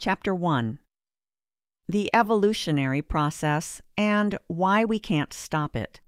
Chapter 1. The Evolutionary Process and Why We Can't Stop It.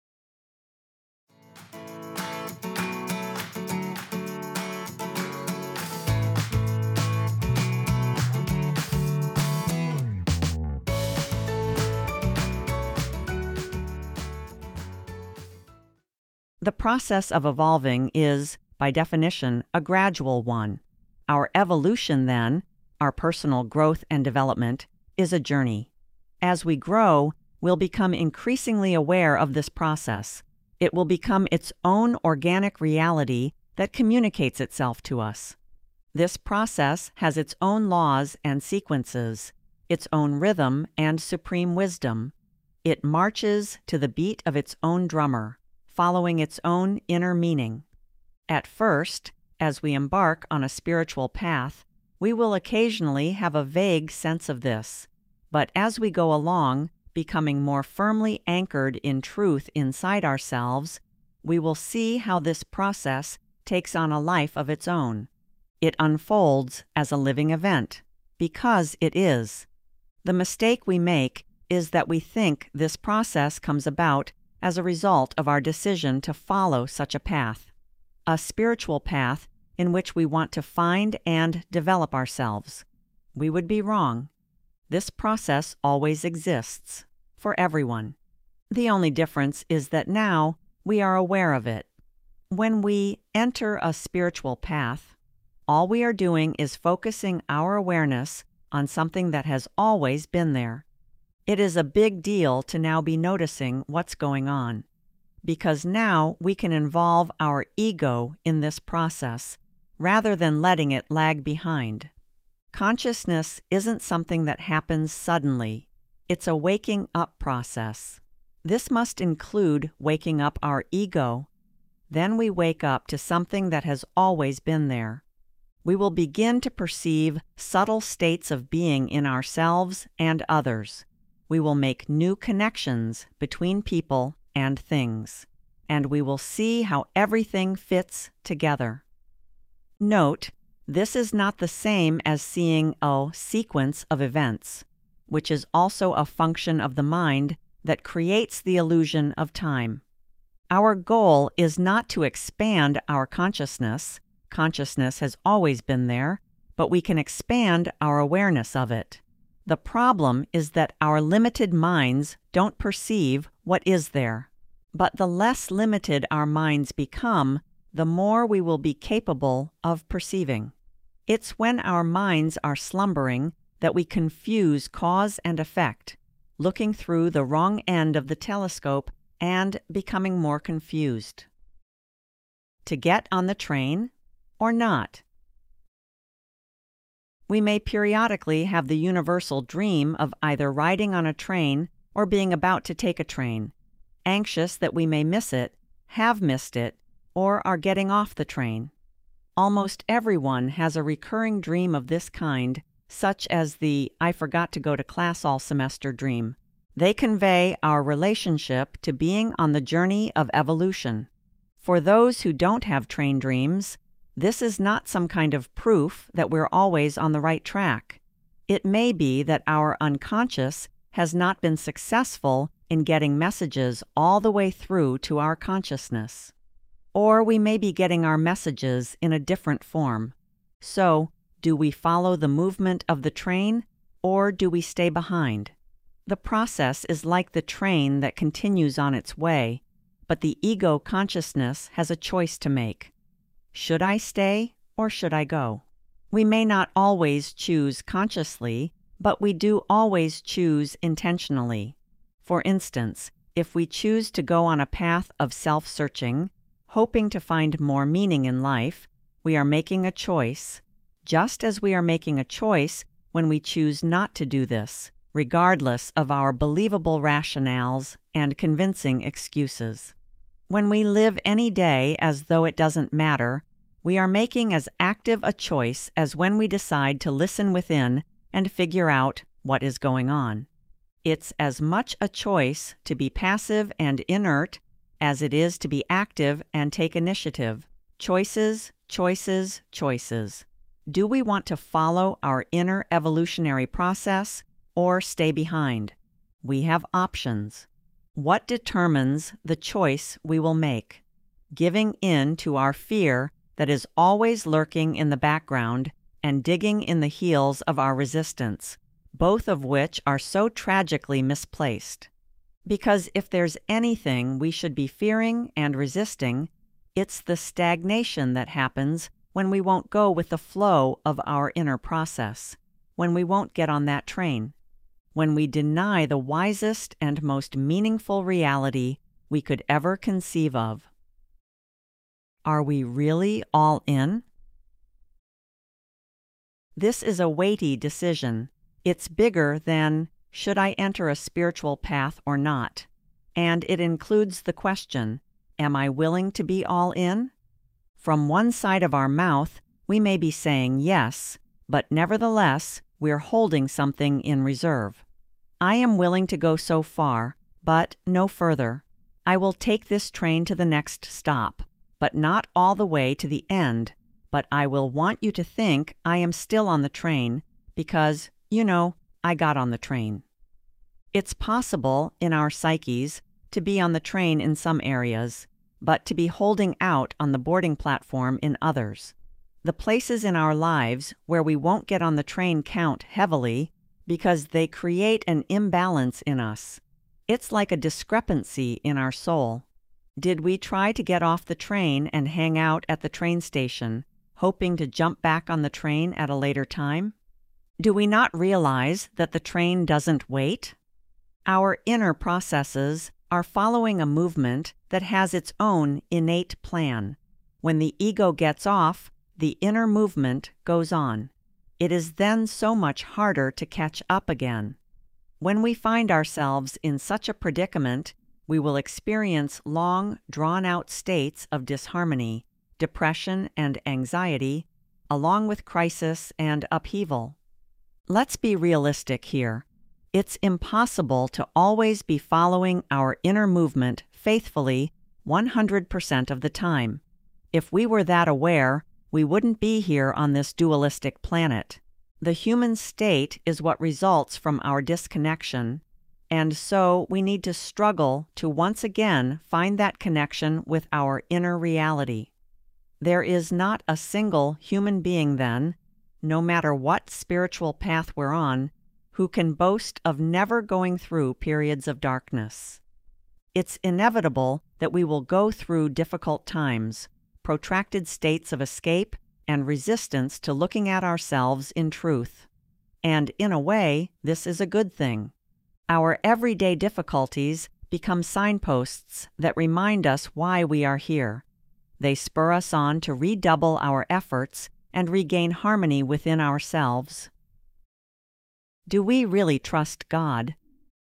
The process of evolving is, by definition, a gradual one. Our evolution, then, our personal growth and development, is a journey. As we grow, we'll become increasingly aware of this process. It will become its own organic reality that communicates itself to us. This process has its own laws and sequences, its own rhythm and supreme wisdom. It marches to the beat of its own drummer, following its own inner meaning. At first, as we embark on a spiritual path, we will occasionally have a vague sense of this, but as we go along, becoming more firmly anchored in truth inside ourselves, we will see how this process takes on a life of its own. It unfolds as a living event, because it is. The mistake we make is that we think this process comes about as a result of our decision to follow such a path, a spiritual path in which we want to find and develop ourselves. We would be wrong. This process always exists, for everyone. The only difference is that now we are aware of it. When we enter a spiritual path, all we are doing is focusing our awareness on something that has always been there. It is a big deal to now be noticing what's going on, because now we can involve our ego in this process, rather than letting it lag behind. Consciousness isn't something that happens suddenly. It's a waking up process. This must include waking up our ego. Then we wake up to something that has always been there. We will begin to perceive subtle states of being in ourselves and others. We will make new connections between people and things, and we will see how everything fits together. Note, this is not the same as seeing a sequence of events, which is also a function of the mind that creates the illusion of time. Our goal is not to expand our consciousness. Consciousness has always been there, but we can expand our awareness of it. The problem is that our limited minds don't perceive what is there. But the less limited our minds become, the more we will be capable of perceiving. It's when our minds are slumbering that we confuse cause and effect, looking through the wrong end of the telescope and becoming more confused. To get on the train or not? We may periodically have the universal dream of either riding on a train or being about to take a train, anxious that we may miss it, have missed it, or are getting off the train. Almost everyone has a recurring dream of this kind, such as the "I forgot to go to class all semester" dream. They convey our relationship to being on the journey of evolution. For those who don't have train dreams, this is not some kind of proof that we're always on the right track. It may be that our unconscious has not been successful in getting messages all the way through to our consciousness. Or we may be getting our messages in a different form. So, do we follow the movement of the train, or do we stay behind? The process is like the train that continues on its way, but the ego consciousness has a choice to make. Should I stay, or should I go? We may not always choose consciously, but we do always choose intentionally. For instance, if we choose to go on a path of self-searching, hoping to find more meaning in life, we are making a choice, just as we are making a choice when we choose not to do this, regardless of our believable rationales and convincing excuses. When we live any day as though it doesn't matter, we are making as active a choice as when we decide to listen within and figure out what is going on. It's as much a choice to be passive and inert as it is to be active and take initiative. Choices, choices, choices. Do we want to follow our inner evolutionary process or stay behind? We have options. What determines the choice we will make? Giving in to our fear that is always lurking in the background and digging in the heels of our resistance, both of which are so tragically misplaced. Because if there's anything we should be fearing and resisting, it's the stagnation that happens when we won't go with the flow of our inner process, when we won't get on that train, when we deny the wisest and most meaningful reality we could ever conceive of. Are we really all in? This is a weighty decision. It's bigger than, should I enter a spiritual path or not? And it includes the question, am I willing to be all in? From one side of our mouth, we may be saying yes, but nevertheless, we're holding something in reserve. I am willing to go so far, but no further. I will take this train to the next stop, but not all the way to the end. But I will want you to think I am still on the train because, I got on the train. It's possible in our psyches to be on the train in some areas, but to be holding out on the boarding platform in others. The places in our lives where we won't get on the train count heavily because they create an imbalance in us. It's like a discrepancy in our soul. Did we try to get off the train and hang out at the train station, hoping to jump back on the train at a later time? Do we not realize that the train doesn't wait? Our inner processes are following a movement that has its own innate plan. When the ego gets off, the inner movement goes on. It is then so much harder to catch up again. When we find ourselves in such a predicament, we will experience long, drawn-out states of disharmony, depression, and anxiety, along with crisis and upheaval. Let's be realistic here. It's impossible to always be following our inner movement faithfully 100% of the time. If we were that aware, we wouldn't be here on this dualistic planet. The human state is what results from our disconnection, and so we need to struggle to once again find that connection with our inner reality. There is not a single human being then, no matter what spiritual path we're on, who can boast of never going through periods of darkness. It's inevitable that we will go through difficult times, protracted states of escape, and resistance to looking at ourselves in truth. And in a way, this is a good thing. Our everyday difficulties become signposts that remind us why we are here. They spur us on to redouble our efforts and regain harmony within ourselves. Do we really trust God?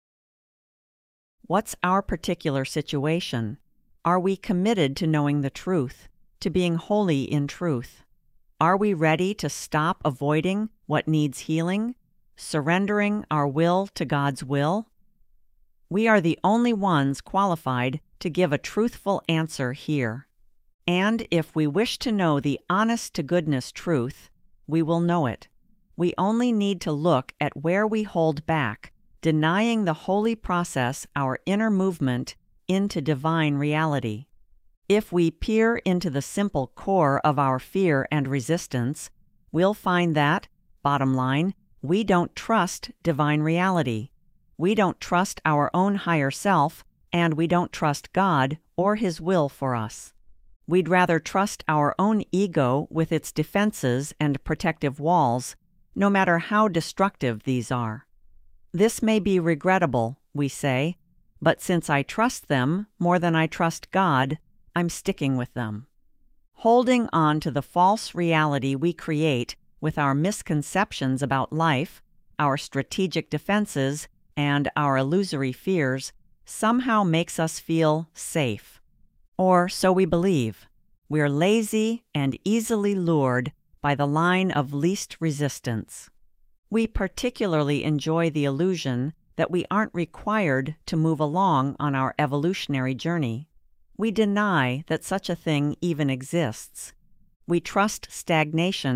What's our particular situation? Are we committed to knowing the truth, to being holy in truth? Are we ready to stop avoiding what needs healing, surrendering our will to God's will? We are the only ones qualified to give a truthful answer here. And if we wish to know the honest-to-goodness truth, we will know it. We only need to look at where we hold back, denying the holy process, our inner movement, into divine reality. If we peer into the simple core of our fear and resistance, we'll find that, bottom line, we don't trust divine reality. We don't trust our own higher self, and we don't trust God or His will for us. We'd rather trust our own ego with its defenses and protective walls, no matter how destructive these are. This may be regrettable, we say, but since I trust them more than I trust God, I'm sticking with them. Holding on to the false reality we create with our misconceptions about life, our strategic defenses, and our illusory fears somehow makes us feel safe. Or so we believe. We're lazy and easily lured by the line of least resistance. We particularly enjoy the illusion that we aren't required to move along on our evolutionary journey. We deny that such a thing even exists. We trust stagnation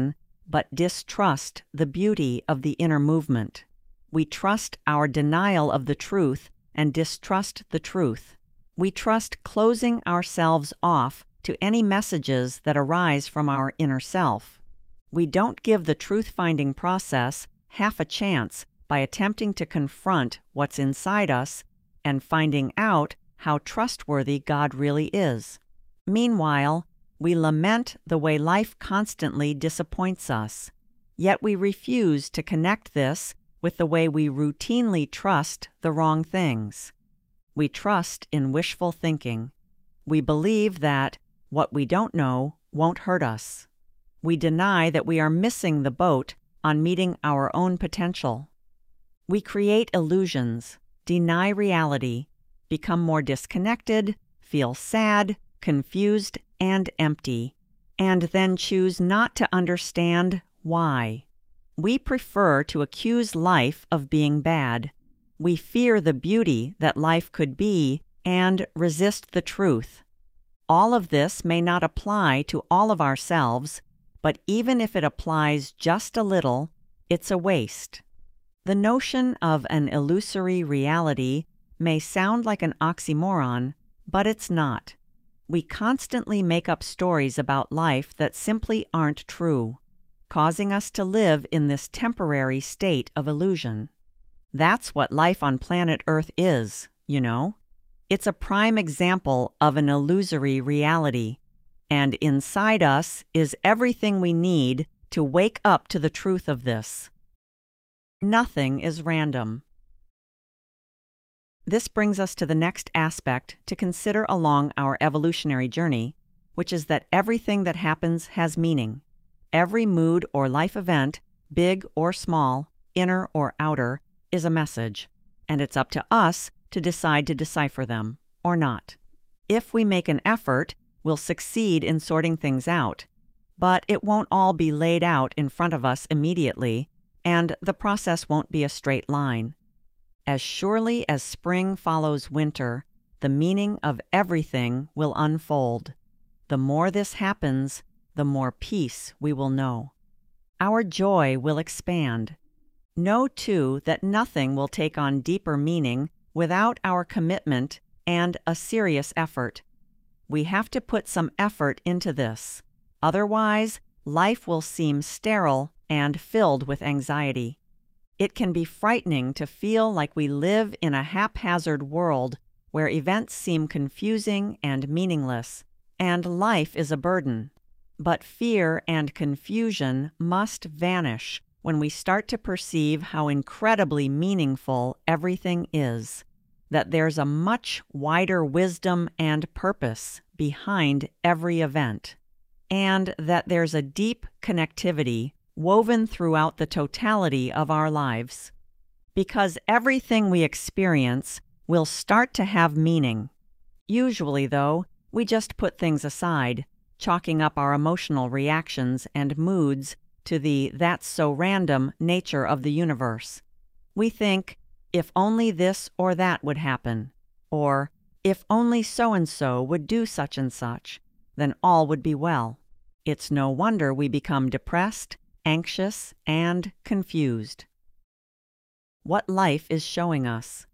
but distrust the beauty of the inner movement. We trust our denial of the truth and distrust the truth. We trust closing ourselves off to any messages that arise from our inner self. We don't give the truth-finding process half a chance by attempting to confront what's inside us and finding out how trustworthy God really is. Meanwhile, we lament the way life constantly disappoints us, yet we refuse to connect this with the way we routinely trust the wrong things. We trust in wishful thinking. We believe that what we don't know won't hurt us. We deny that we are missing the boat on meeting our own potential. We create illusions, deny reality, become more disconnected, feel sad, confused, and empty, and then choose not to understand why. We prefer to accuse life of being bad. We fear the beauty that life could be and resist the truth. All of this may not apply to all of ourselves, but even if it applies just a little, it's a waste. The notion of an illusory reality may sound like an oxymoron, but it's not. We constantly make up stories about life that simply aren't true, causing us to live in this temporary state of illusion. That's what life on planet Earth is, you know. It's a prime example of an illusory reality, and inside us is everything we need to wake up to the truth of this. Nothing is random. This brings us to the next aspect to consider along our evolutionary journey, which is that everything that happens has meaning. Every mood or life event, big or small, inner or outer, is a message, and it's up to us to decide to decipher them, or not. If we make an effort, we'll succeed in sorting things out, but it won't all be laid out in front of us immediately, and the process won't be a straight line. As surely as spring follows winter, the meaning of everything will unfold. The more this happens, the more peace we will know. Our joy will expand. Know, too, that nothing will take on deeper meaning without our commitment and a serious effort. We have to put some effort into this. Otherwise, life will seem sterile and filled with anxiety. It can be frightening to feel like we live in a haphazard world where events seem confusing and meaningless, and life is a burden. But fear and confusion must vanish when we start to perceive how incredibly meaningful everything is, that there's a much wider wisdom and purpose behind every event, and that there's a deep connectivity woven throughout the totality of our lives. Because everything we experience will start to have meaning. Usually, though, we just put things aside, chalking up our emotional reactions and moods to the "that's so random" nature of the universe. We think, if only this or that would happen, or if only so-and-so would do such and such, then all would be well. It's no wonder we become depressed, anxious, and confused. What life is showing us.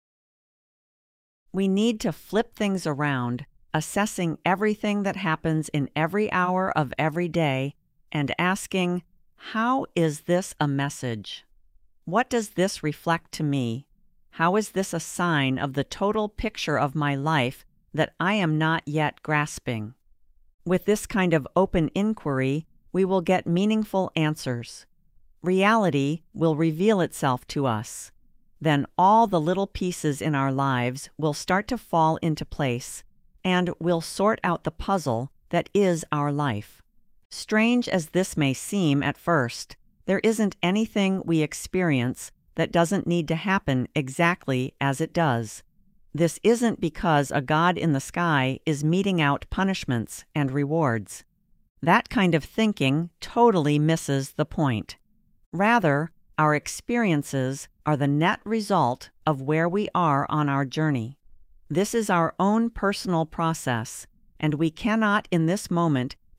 We need to flip things around, assessing everything that happens in every hour of every day and asking, how is this a message? What does this reflect to me? How is this a sign of the total picture of my life that I am not yet grasping? With this kind of open inquiry, we will get meaningful answers. Reality will reveal itself to us. Then all the little pieces in our lives will start to fall into place, and we'll sort out the puzzle that is our life. Strange as this may seem at first, there isn't anything we experience that doesn't need to happen exactly as it does. This isn't because a God in the sky is meting out punishments and rewards. That kind of thinking totally misses the point. Rather, our experiences are the net result of where we are on our journey. This is our own personal process, and we cannot in this moment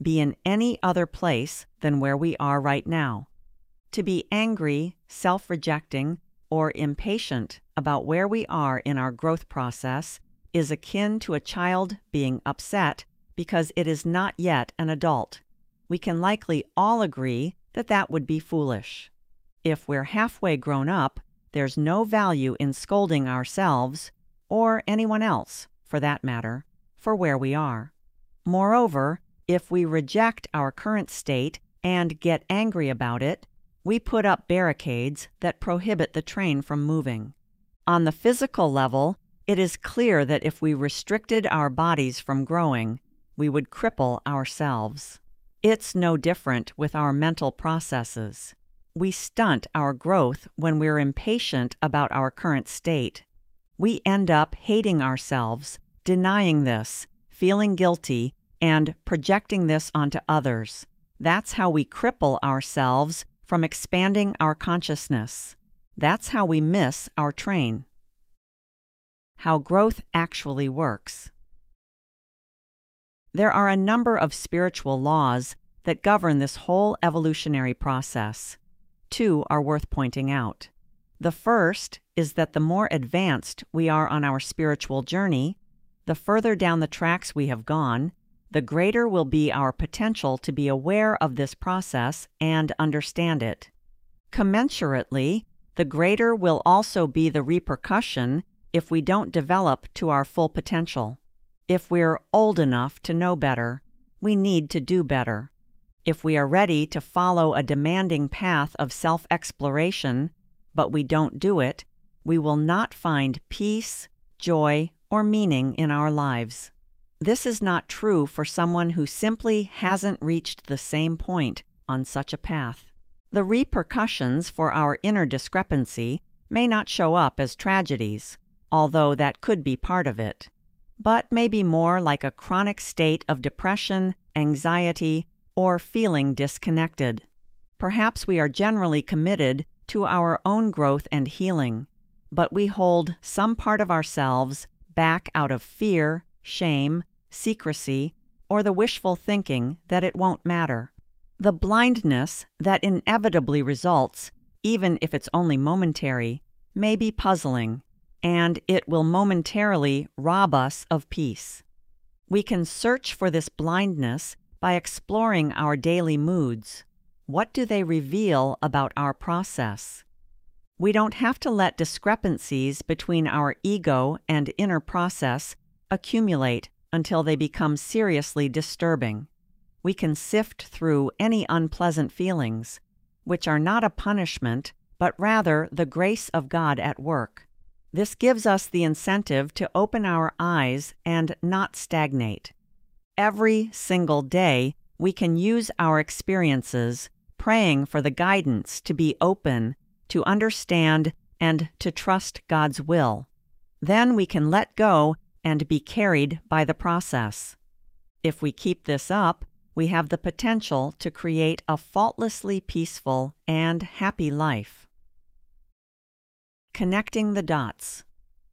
be in any other place than where we are right now. To be angry, self-rejecting, or impatient about where we are in our growth process is akin to a child being upset because it is not yet an adult. We can likely all agree that that would be foolish. If we're halfway grown up, there's no value in scolding ourselves, or anyone else, for that matter, for where we are. Moreover, if we reject our current state and get angry about it, we put up barricades that prohibit the train from moving. On the physical level, it is clear that if we restricted our bodies from growing, we would cripple ourselves. It's no different with our mental processes. We stunt our growth when we're impatient about our current state. We end up hating ourselves, denying this, feeling guilty, and projecting this onto others. That's how we cripple ourselves from expanding our consciousness. That's how we miss our train. How growth actually works. There are a number of spiritual laws that govern this whole evolutionary process. 2 are worth pointing out. The first is that the more advanced we are on our spiritual journey, the further down the tracks we have gone, the greater will be our potential to be aware of this process and understand it. Commensurately, the greater will also be the repercussion if we don't develop to our full potential. If we're old enough to know better, we need to do better. If we are ready to follow a demanding path of self-exploration, but we don't do it, we will not find peace, joy, or meaning in our lives. This is not true for someone who simply hasn't reached the same point on such a path. The repercussions for our inner discrepancy may not show up as tragedies, although that could be part of it, but may be more like a chronic state of depression, anxiety, or feeling disconnected. Perhaps we are generally committed to our own growth and healing, but we hold some part of ourselves back out of fear, shame, secrecy, or the wishful thinking that it won't matter. The blindness that inevitably results, even if it's only momentary, may be puzzling, and it will momentarily rob us of peace. We can search for this blindness by exploring our daily moods. What do they reveal about our process? We don't have to let discrepancies between our ego and inner process accumulate until they become seriously disturbing. We can sift through any unpleasant feelings, which are not a punishment, but rather the grace of God at work. This gives us the incentive to open our eyes and not stagnate. Every single day, we can use our experiences, praying for the guidance to be open, to understand, and to trust God's will. Then we can let go and be carried by the process. If we keep this up, we have the potential to create a faultlessly peaceful and happy life. Connecting the dots.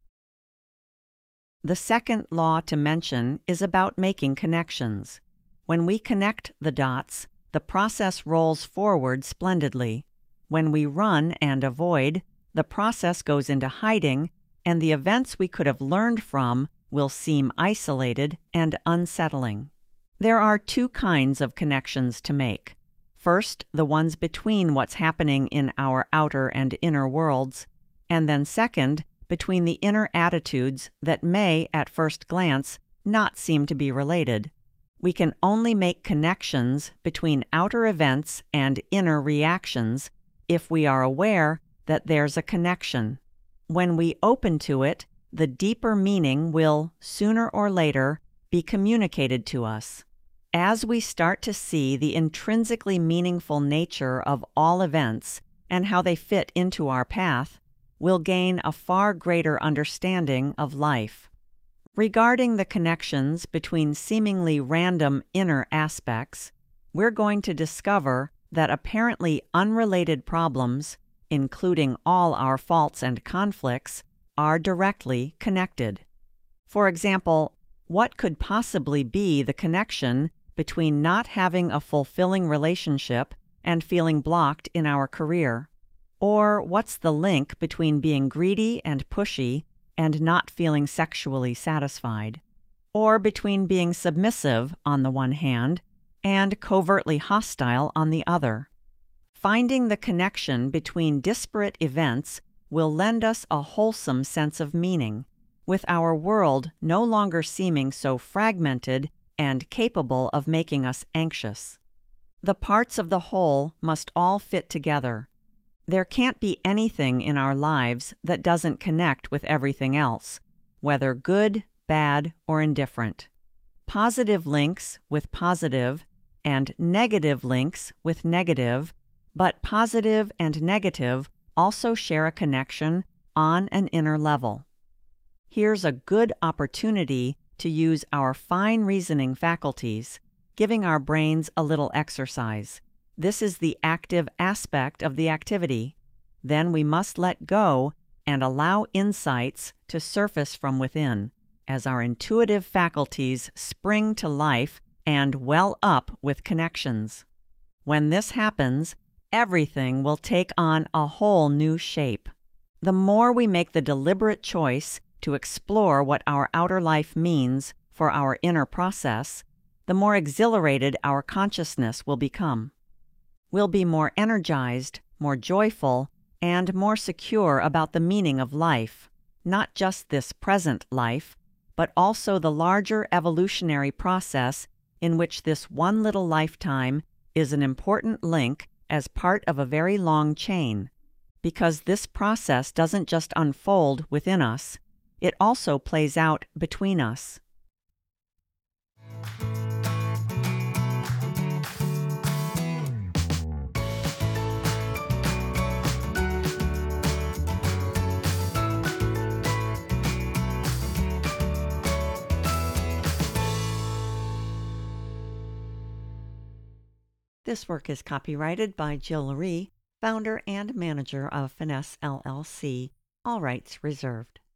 The second law to mention is about making connections. When we connect the dots, the process rolls forward splendidly. When we run and avoid, the process goes into hiding, and the events we could have learned from will seem isolated and unsettling. There are 2 kinds of connections to make. First, the ones between what's happening in our outer and inner worlds, and then second, between the inner attitudes that may, at first glance, not seem to be related. We can only make connections between outer events and inner reactions if we are aware that there's a connection. When we open to it, the deeper meaning will, sooner or later, be communicated to us. As we start to see the intrinsically meaningful nature of all events and how they fit into our path, we'll gain a far greater understanding of life. Regarding the connections between seemingly random inner aspects, we're going to discover that apparently unrelated problems, including all our faults and conflicts, are directly connected. For example, what could possibly be the connection between not having a fulfilling relationship and feeling blocked in our career? Or what's the link between being greedy and pushy and not feeling sexually satisfied? Or between being submissive on the one hand and covertly hostile on the other? Finding the connection between disparate events will lend us a wholesome sense of meaning, with our world no longer seeming so fragmented and capable of making us anxious. The parts of the whole must all fit together. There can't be anything in our lives that doesn't connect with everything else, whether good, bad, or indifferent. Positive links with positive, and negative links with negative, but positive and negative also share a connection on an inner level. Here's a good opportunity to use our fine reasoning faculties, giving our brains a little exercise. This is the active aspect of the activity. Then we must let go and allow insights to surface from within, as our intuitive faculties spring to life and well up with connections. When this happens, everything will take on a whole new shape. The more we make the deliberate choice to explore what our outer life means for our inner process, the more exhilarated our consciousness will become. We'll be more energized, more joyful, and more secure about the meaning of life, not just this present life, but also the larger evolutionary process in which this one little lifetime is an important link as part of a very long chain, because this process doesn't just unfold within us, it also plays out between us. This work is copyrighted by Jill Rhee, founder and manager of Finesse LLC. All rights reserved.